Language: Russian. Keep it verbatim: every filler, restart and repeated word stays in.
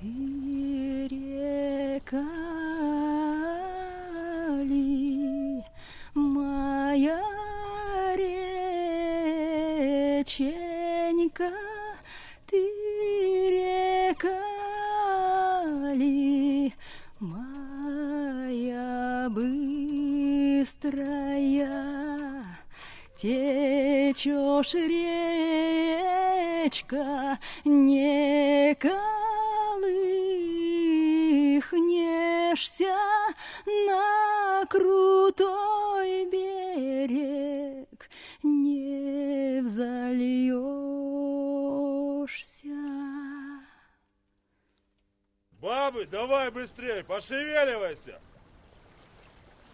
Ты река ли, моя реченька, ты река ли, моя быстрая, течешь, речка, не колыхнешься на крутой берег, не взольешься. Бабы, давай быстрее, пошевеливайся!